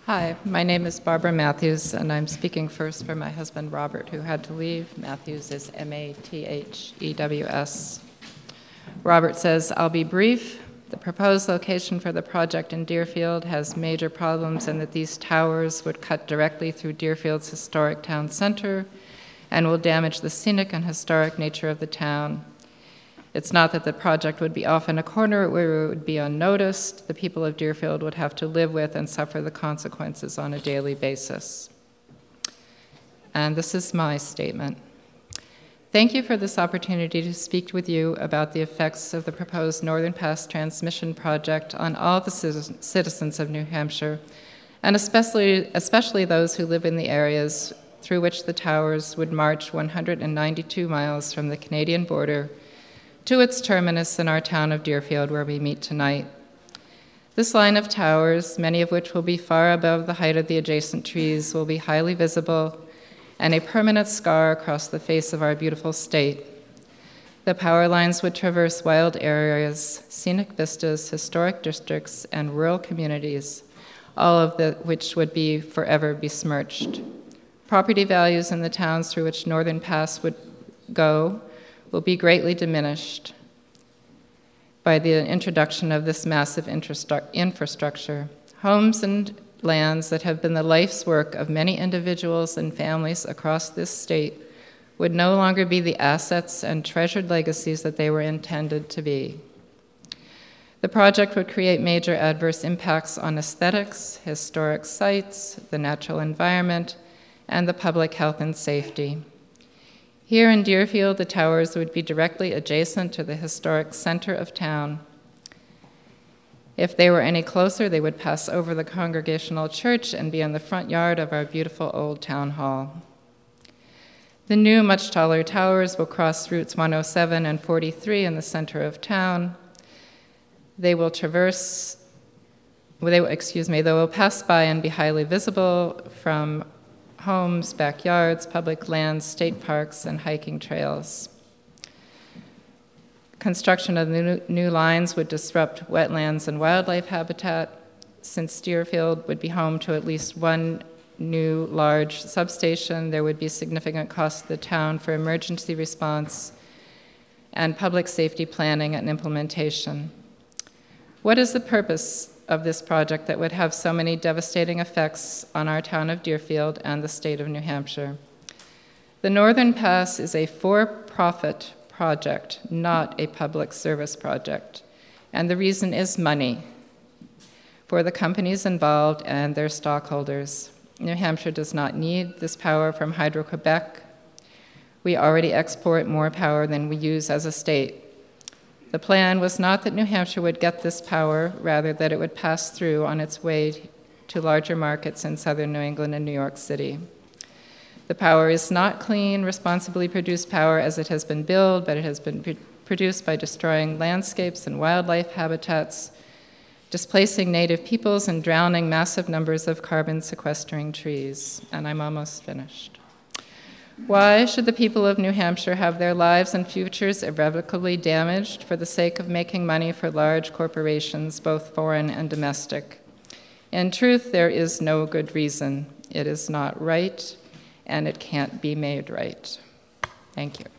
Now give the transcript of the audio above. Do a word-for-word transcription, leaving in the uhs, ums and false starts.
Hi, my name is Barbara Matthews, and I'm speaking first for my husband, Robert, who had to leave. Matthews is M A T H E W S. Robert says, I'll be brief. The proposed location for the project in Deerfield has major problems in that these towers would cut directly through Deerfield's historic town center and will damage the scenic and historic nature of the town. It's not that the project would be off in a corner where it would be unnoticed. The people of Deerfield would have to live with and suffer the consequences on a daily basis. And this is my statement. Thank you for this opportunity to speak with you about the effects of the proposed Northern Pass transmission project on all the citizens of New Hampshire, and especially, especially those who live in the areas through which the towers would march one hundred ninety-two miles from the Canadian border to its terminus in our town of Deerfield, where we meet tonight. This line of towers, many of which will be far above the height of the adjacent trees, will be highly visible and a permanent scar across the face of our beautiful state. The power lines would traverse wild areas, scenic vistas, historic districts, and rural communities, all of the, which would be forever besmirched. Property values in the towns through which Northern Pass would go will be greatly diminished by the introduction of this massive infrastructure. Homes and lands that have been the life's work of many individuals and families across this state would no longer be the assets and treasured legacies that they were intended to be. The project would create major adverse impacts on aesthetics, historic sites, the natural environment, and the public health and safety. Here in Deerfield, the towers would be directly adjacent to the historic center of town. If they were any closer, they would pass over the Congregational Church and be in the front yard of our beautiful old town hall. The new, much taller towers will cross routes one oh seven and forty-three in the center of town. They will traverse, they will, excuse me, they will pass by and be highly visible from homes, backyards, public lands, state parks, and hiking trails. Construction of the new lines would disrupt wetlands and wildlife habitat, since Deerfield would be home to at least one new large substation. There would be significant costs to the town for emergency response and public safety planning and implementation. What is the purpose of this project that would have so many devastating effects on our town of Deerfield and the state of New Hampshire? The Northern Pass is a for-profit project, not a public service project, and the reason is money for the companies involved and their stockholders. New Hampshire does not need this power from Hydro-Quebec. We already export more power than we use as a state. The plan was not that New Hampshire would get this power, rather that it would pass through on its way to larger markets in southern New England and New York City. The power is not clean, responsibly produced power as it has been billed, but it has been pr- produced by destroying landscapes and wildlife habitats, displacing native peoples, and drowning massive numbers of carbon-sequestering trees. And I'm almost finished. Why should the people of New Hampshire have their lives and futures irrevocably damaged for the sake of making money for large corporations, both foreign and domestic? In truth, there is no good reason. It is not right, and it can't be made right. Thank you.